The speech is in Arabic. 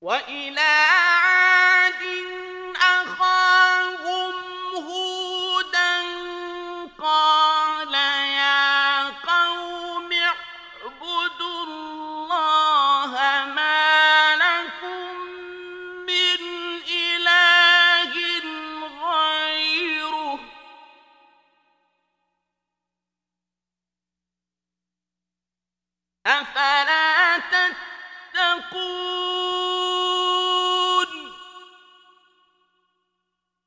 وإلى عاد أخاهم هودا قال يا قوم اعبدوا الله ما لكم من إله غيره أفلا تتقون